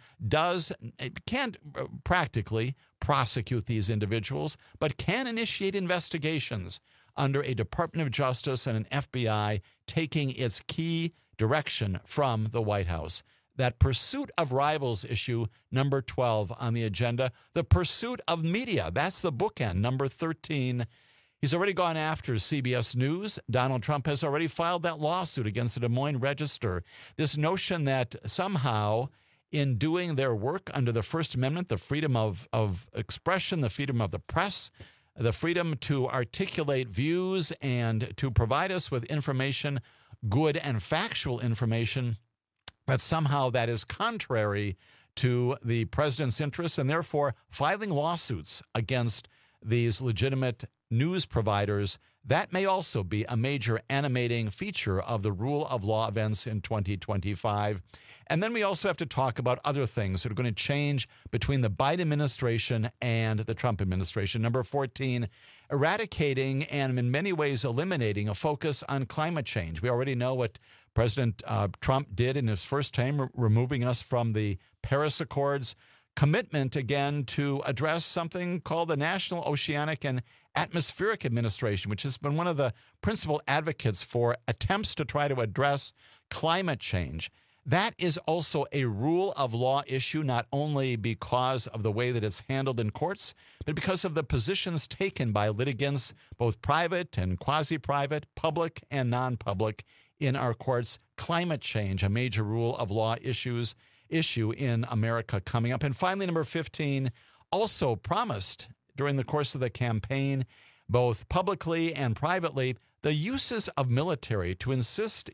can't practically prosecute these individuals, but can initiate investigations under a Department of Justice and an FBI taking its key direction from the White House. That pursuit of rivals issue, number 12 on the agenda. The pursuit of media, that's the bookend, number 13. He's already gone after CBS News. Donald Trump has already filed that lawsuit against the Des Moines Register. This notion that somehow in doing their work under the First Amendment, the freedom of expression, the freedom of the press, the freedom to articulate views and to provide us with information, good and factual information, that somehow that is contrary to the president's interests, and therefore filing lawsuits against these legitimate news providers. That may also be a major animating feature of the rule of law events in 2025. And then we also have to talk about other things that are going to change between the Biden administration and the Trump administration. Number 14, eradicating and in many ways eliminating a focus on climate change. We already know what President Trump did in his first term, removing us from the Paris Accords. Commitment, again, to address something called the National Oceanic and Atmospheric Administration, which has been one of the principal advocates for attempts to try to address climate change. That is also a rule of law issue, not only because of the way that it's handled in courts, but because of the positions taken by litigants, both private and quasi-private, public and non-public, in our courts. Climate change, a major rule of law issue in America coming up. And finally, number 15, also promised during the course of the campaign, both publicly and privately, the uses of military to assist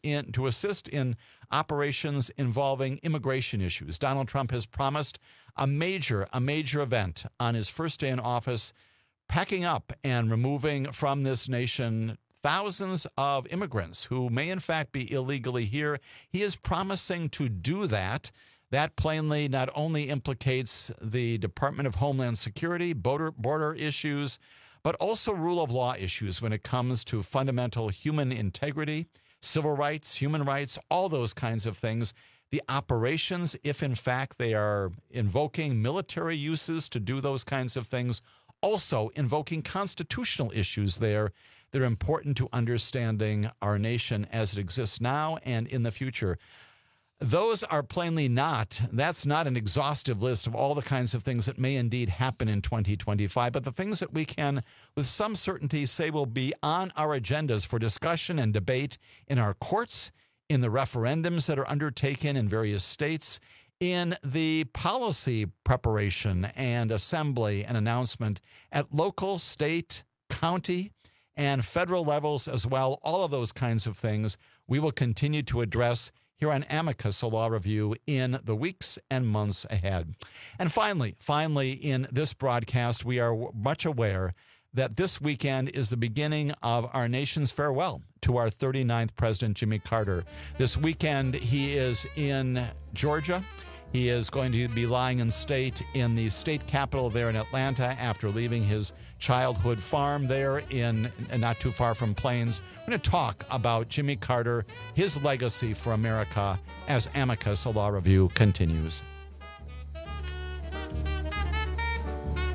in operations involving immigration issues. Donald Trump has promised a major event on his first day in office, packing up and removing from this nation thousands of immigrants who may in fact be illegally here. He is promising to do that. That plainly not only implicates the Department of Homeland Security, border issues, but also rule of law issues when it comes to fundamental human integrity, civil rights, human rights, all those kinds of things. The operations, if in fact they are invoking military uses to do those kinds of things, also invoking constitutional issues there that are important to understanding our nation as it exists now and in the future. Those are plainly that's not an exhaustive list of all the kinds of things that may indeed happen in 2025, but the things that we can with some certainty say will be on our agendas for discussion and debate in our courts, in the referendums that are undertaken in various states, in the policy preparation and assembly and announcement at local, state, county, and federal levels as well. All of those kinds of things we will continue to address here on Amicus, a law review, in the weeks and months ahead. And finally, in this broadcast, we are much aware that this weekend is the beginning of our nation's farewell to our 39th President, Jimmy Carter. This weekend, he is in Georgia. He is going to be lying in state in the state capitol there in Atlanta after leaving his childhood farm there in not too far from Plains. We're going to talk about Jimmy Carter, his legacy for America, as Amicus, a law review, continues.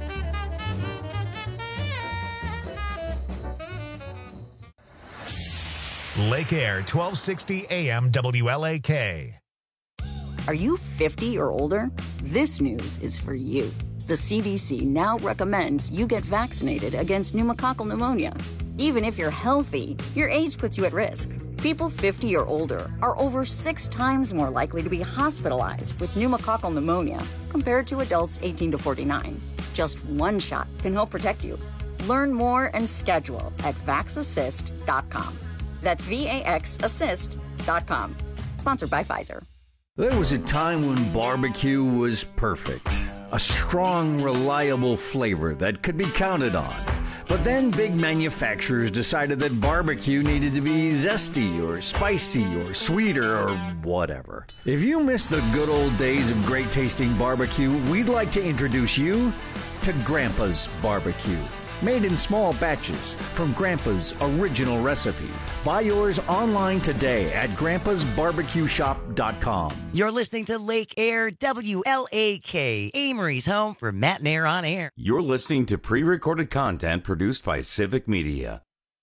Lake Air, 1260 AM WLAK. Are you 50 or older? This news is for you. The CDC now recommends you get vaccinated against pneumococcal pneumonia. Even if you're healthy, your age puts you at risk. People 50 or older are over 6 times more likely to be hospitalized with pneumococcal pneumonia compared to adults 18 to 49. Just one shot can help protect you. Learn more and schedule at vaxassist.com. That's VAXassist.com. Sponsored by Pfizer. There was a time when barbecue was perfect. A strong, reliable flavor that could be counted on. But then big manufacturers decided that barbecue needed to be zesty or spicy or sweeter or whatever. If you miss the good old days of great tasting barbecue, we'd like to introduce you to Grandpa's Barbecue. Made in small batches from Grandpa's original recipe. Buy yours online today at grandpasbarbecueshop.com. You're listening to Lake Air WLAK, Amory's home for Matt and Air on Air. You're listening to pre-recorded content produced by Civic Media.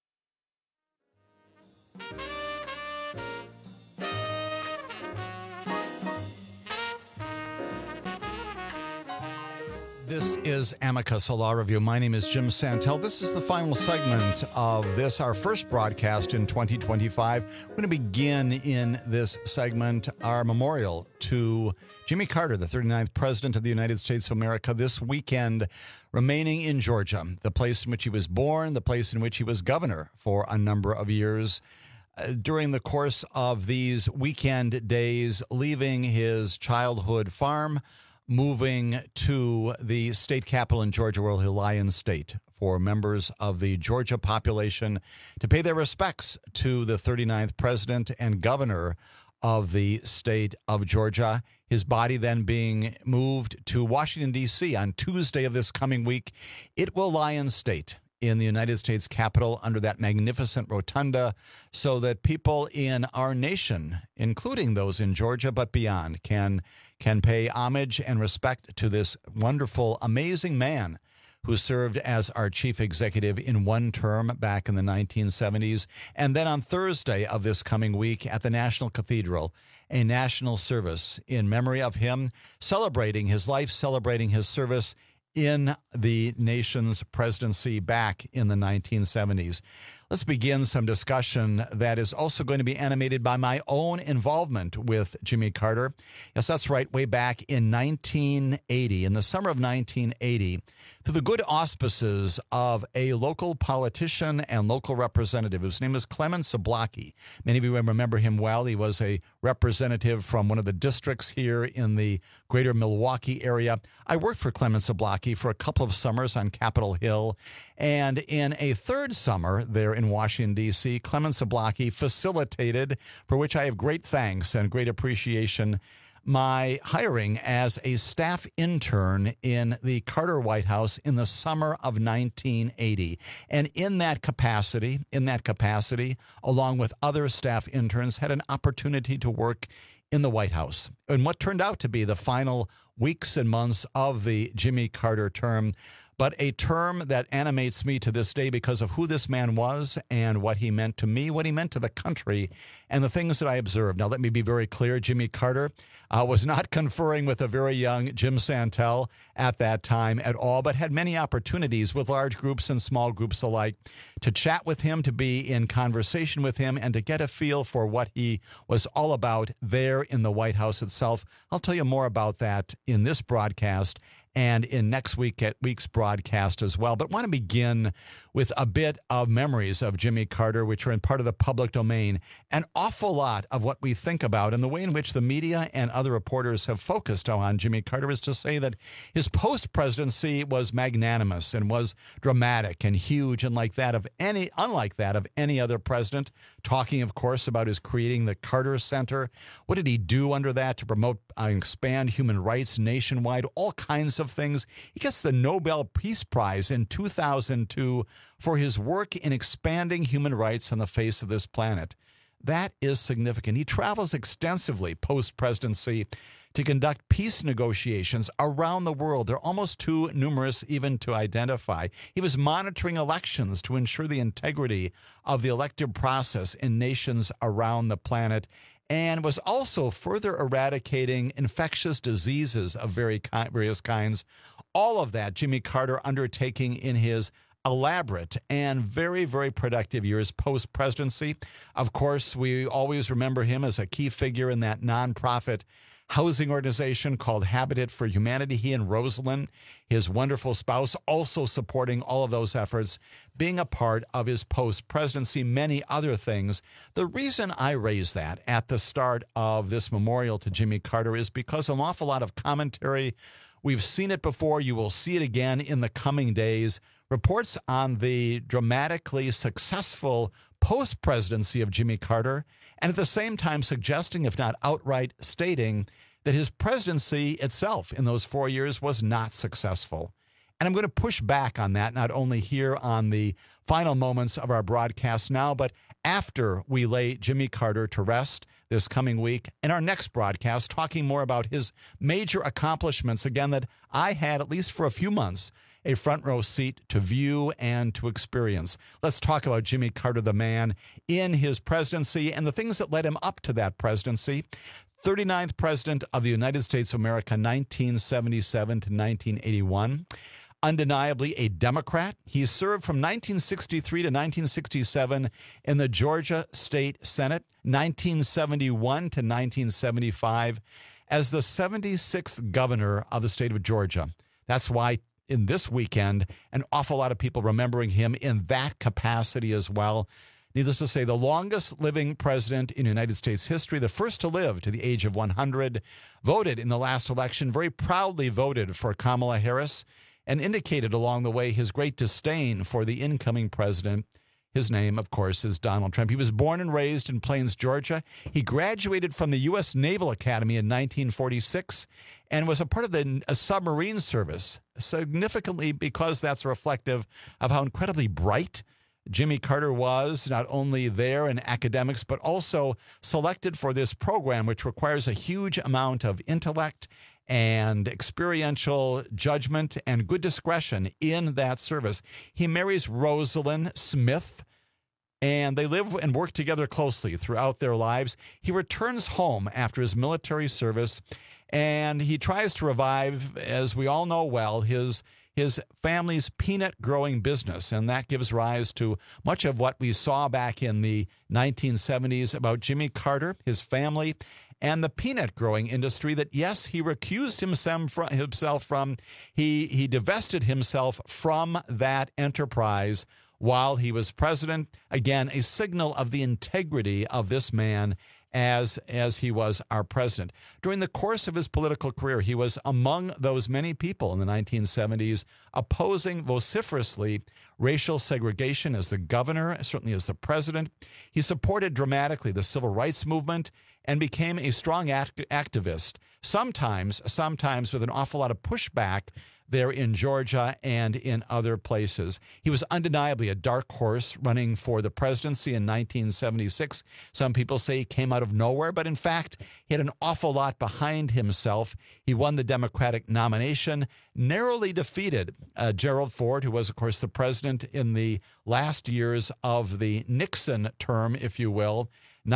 This is Amicus, a law review. My name is Jim Santel. This is the final segment of this, our first broadcast in 2025. We're going to begin in this segment our memorial to Jimmy Carter, the 39th President of the United States of America, this weekend remaining in Georgia, the place in which he was born, the place in which he was governor for a number of years. During the course of these weekend days, leaving his childhood farm, moving to the state capital in Georgia, where he'll lie in state, for members of the Georgia population to pay their respects to the 39th president and governor of the state of Georgia. His body then being moved to Washington, D.C. on Tuesday of this coming week. It will lie in state in the United States Capitol under that magnificent rotunda so that people in our nation, including those in Georgia but beyond, can pay homage and respect to this wonderful, amazing man who served as our chief executive in one term back in the 1970s. And then on Thursday of this coming week at the National Cathedral, a national service in memory of him, celebrating his life, celebrating his service in the nation's presidency back in the 1970s. Let's begin some discussion that is also going to be animated by my own involvement with Jimmy Carter. Yes, that's right. Way back in 1980, in the summer of 1980, through the good auspices of a local politician and local representative whose name is Clement Zablocki. Many of you remember him well. He was a representative from one of the districts here in the greater Milwaukee area. I worked for Clement Zablocki for a couple of summers on Capitol Hill. And in a third summer there in Washington, D.C., Clement Zablocki facilitated, for which I have great thanks and great appreciation, my hiring as a staff intern in the Carter White House in the summer of 1980. And in that capacity, along with other staff interns, had an opportunity to work in the White House in what turned out to be the final weeks and months of the Jimmy Carter term, but a term that animates me to this day because of who this man was and what he meant to me, what he meant to the country, and the things that I observed. Now, let me be very clear. Jimmy Carter was not conferring with a very young Jim Santel at that time at all, but had many opportunities with large groups and small groups alike to chat with him, to be in conversation with him, and to get a feel for what he was all about there in the White House itself. I'll tell you more about that in this broadcast and in next week's broadcast as well. But want to begin with a bit of memories of Jimmy Carter, which are in part of the public domain. An awful lot of what we think about and the way in which the media and other reporters have focused on Jimmy Carter is to say that his post-presidency was magnanimous and was dramatic and huge and unlike that of any other president. Talking, of course, about his creating the Carter Center. What did he do under that to promote and expand human rights nationwide? All kinds of things. He gets the Nobel Peace Prize in 2002 for his work in expanding human rights on the face of this planet. That is significant. He travels extensively post-presidency, to conduct peace negotiations around the world. They're almost too numerous even to identify. He was monitoring elections to ensure the integrity of the elective process in nations around the planet, and was also further eradicating infectious diseases of various kinds. All of that Jimmy Carter undertaking in his elaborate and very, very productive years post-presidency. Of course, we always remember him as a key figure in that nonprofit housing organization called Habitat for Humanity. He and Rosalind, his wonderful spouse, also supporting all of those efforts, being a part of his post-presidency, many other things. The reason I raise that at the start of this memorial to Jimmy Carter is because an awful lot of commentary, we've seen it before, you will see it again in the coming days, reports on the dramatically successful post-presidency of Jimmy Carter, and at the same time suggesting, if not outright stating, that his presidency itself in those 4 years was not successful. And I'm going to push back on that, not only here on the final moments of our broadcast now, but after we lay Jimmy Carter to rest this coming week in our next broadcast, talking more about his major accomplishments, again, that I had, at least for a few months, a front row seat to view and to experience. Let's talk about Jimmy Carter, the man, in his presidency and the things that led him up to that presidency. 39th President of the United States of America, 1977 to 1981. Undeniably a Democrat. He served from 1963 to 1967 in the Georgia State Senate, 1971 to 1975 as the 76th governor of the state of Georgia. That's why in this weekend, an awful lot of people remembering him in that capacity as well. Needless to say, the longest living president in United States history, the first to live to the age of 100, voted in the last election, very proudly voted for Kamala Harris, and indicated along the way his great disdain for the incoming president. His name, of course, is Donald Trump. He was born and raised in Plains, Georgia. He graduated from the U.S. Naval Academy in 1946 and was a part of the submarine service, significantly because that's reflective of how incredibly bright Jimmy Carter was, not only there in academics, but also selected for this program, which requires a huge amount of intellect and experiential judgment and good discretion in that service. He marries Rosalind Smith, and they live and work together closely throughout their lives. He returns home after his military service, and he tries to revive, as we all know well, his family's peanut growing business, and that gives rise to much of what we saw back in the 1970s about Jimmy Carter, his family, and the peanut growing industry that, yes, he recused himself from. He divested himself from that enterprise while he was president. Again, a signal of the integrity of this man as he was our president. During the course of his political career, he was among those many people in the 1970s opposing vociferously racial segregation as the governor, certainly as the president. He supported dramatically the civil rights movement and became a strong activist, sometimes with an awful lot of pushback there in Georgia and in other places. He was undeniably a dark horse running for the presidency in 1976. Some people say he came out of nowhere, but in fact, he had an awful lot behind himself. He won the Democratic nomination, narrowly defeated Gerald Ford, who was, of course, the president in the last years of the Nixon term, if you will,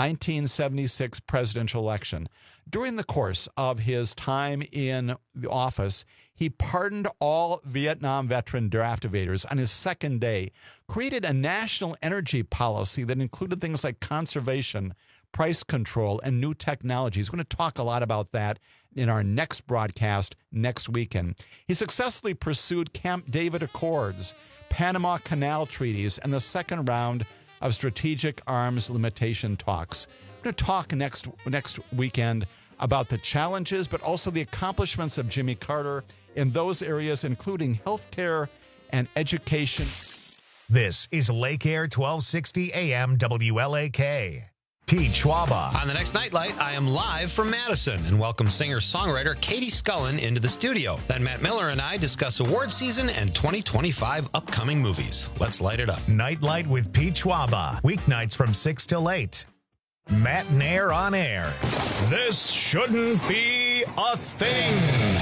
1976 presidential election. During the course of his time in the office, he pardoned all Vietnam veteran draft evaders on his second day, created a national energy policy that included things like conservation, price control, and new technologies. We're going to talk a lot about that in our next broadcast next weekend. He successfully pursued Camp David Accords, Panama Canal treaties, and the second round of strategic arms limitation talks. We're going to talk next weekend about the challenges, but also the accomplishments of Jimmy Carter in those areas, including healthcare and education. This is Lake Air 1260 AM WLAK. Pete Schwaba. On the next Nightlight, I am live from Madison and welcome singer-songwriter Katie Scullen into the studio. Then Matt Miller and I discuss award season and 2025 upcoming movies. Let's light it up. Nightlight with Pete Schwaba. Weeknights from 6 till 8. Matt Nair on air. This shouldn't be a thing.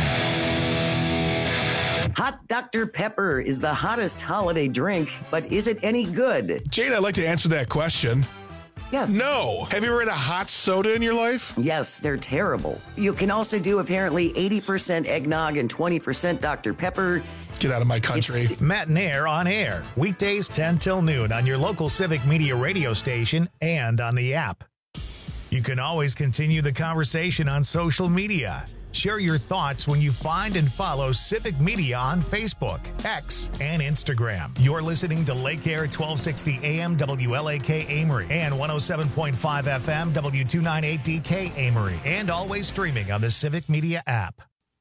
Hot Dr. Pepper is the hottest holiday drink, but is it any good? Jade, I'd like to answer that question. Yes. No. Have you ever had a hot soda in your life? Yes, they're terrible. You can also do apparently 80% eggnog and 20% Dr. Pepper. Get out of my country. Matt Nair on air. Weekdays 10 till noon on your local Civic Media radio station and on the app. You can always continue the conversation on social media. Share your thoughts when you find and follow Civic Media on Facebook, X, and Instagram. You're listening to Lake Air 1260 AM WLAK Amory and 107.5 FM W298DK Amory, and always streaming on the Civic Media app.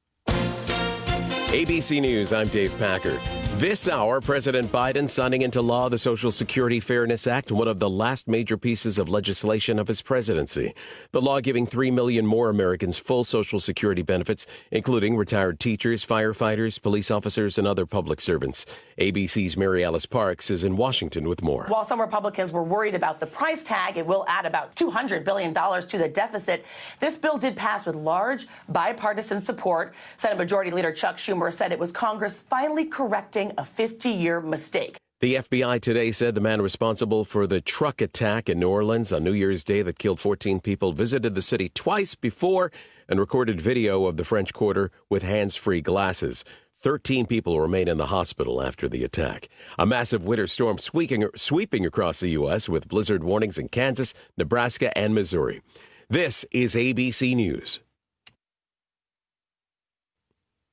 ABC News, I'm Dave Packard. This hour, President Biden signing into law the Social Security Fairness Act, one of the last major pieces of legislation of his presidency. The law giving 3 million more Americans full Social Security benefits, including retired teachers, firefighters, police officers, and other public servants. ABC's Mary Alice Parks is in Washington with more. While some Republicans were worried about the price tag, it will add about $200 billion to the deficit. This bill did pass with large bipartisan support. Senate Majority Leader Chuck Schumer said it was Congress finally correcting a 50-year mistake. The FBI today said the man responsible for the truck attack in New Orleans on New Year's Day that killed 14 people visited the city twice before and recorded video of the French Quarter with hands-free glasses. 13 people remain in the hospital after the attack. A massive winter storm sweeping across the U.S. with blizzard warnings in Kansas, Nebraska, and Missouri. This is ABC News.